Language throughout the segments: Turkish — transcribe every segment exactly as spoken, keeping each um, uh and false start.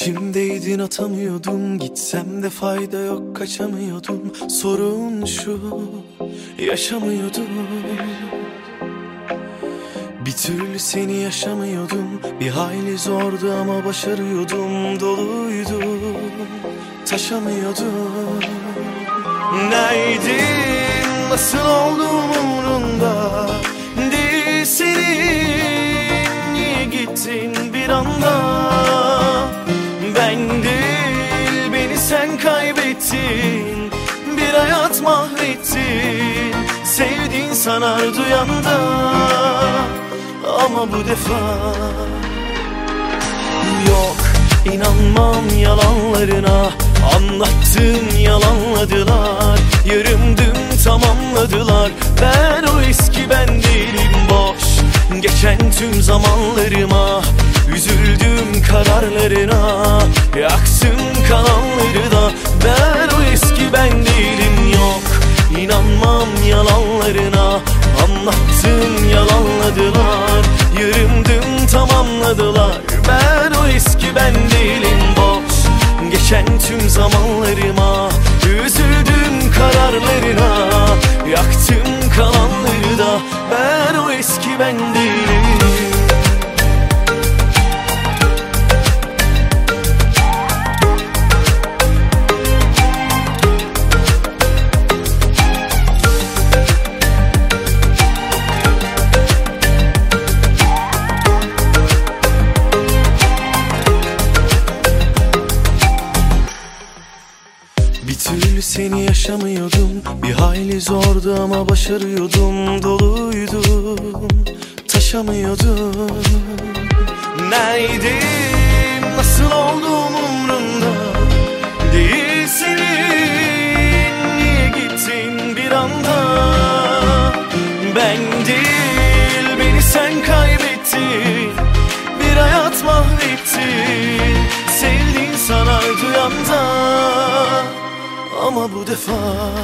İçimdeydin atamıyordum, gitsem de fayda yok kaçamıyordum. Sorun şu, yaşamıyordum. Bir türlü seni yaşamıyordum, bir hayli zordu ama başarıyordum. Doluydum, taşamıyordum. Neydin, nasıl oldum umrunda değil senin. Niye gittin bir anda? Ben değil, beni sen kaybettin. Bir hayat mahvettin. Sevdiğin sanar duyanda, ama bu defa yok, inanmam yalanlarına. Anlattım, yalanladılar. Yarımdım, tamamladılar. Ben o eski ben değilim, boş geçen tüm zamanlarıma. Üzüldüm kararlarına, yaksın kalanları da. Ben o eski ben değilim, yok, inanmam yalanlarına. Anlattım, yalanladılar. Yarımdım, tamamladılar. Ben o eski ben değilim, boş geçen tüm zamanlarıma. Üzüldüm kararlarına, yaktım kalanları da. Ben o eski ben değilim. Bir türlü seni yaşamıyordum, bir hayli zordu ama başarıyordum. Doluydum, taşamıyordum. Neydim, nasıl oldum umrumda değil senin. Niye gittin bir anda? Ben değil, beni sen kaybettin. Bir hayat mahvettin. Sevdiğin sanar duyanda, ama bu defa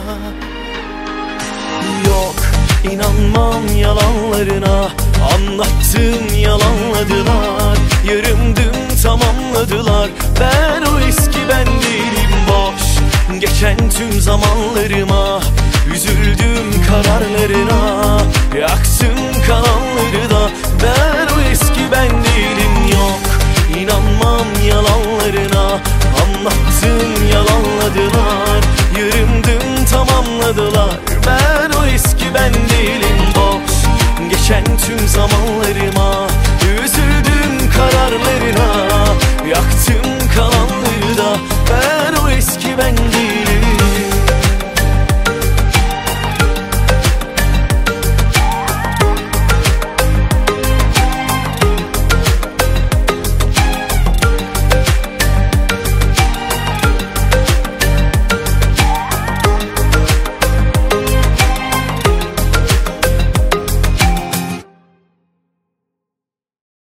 yok, inanmam yalanlarına. Anlattım, yalanladılar. Yarımdım, tamamladılar. Ben o eski ben değilim, boş geçen tüm zamanlarıma. Üzüldüm kararlarına, yaksın kalanları da. Ben o eski ben değilim, yok, inanmam yalanlarına. Anlattım, yalanladılar. Yarım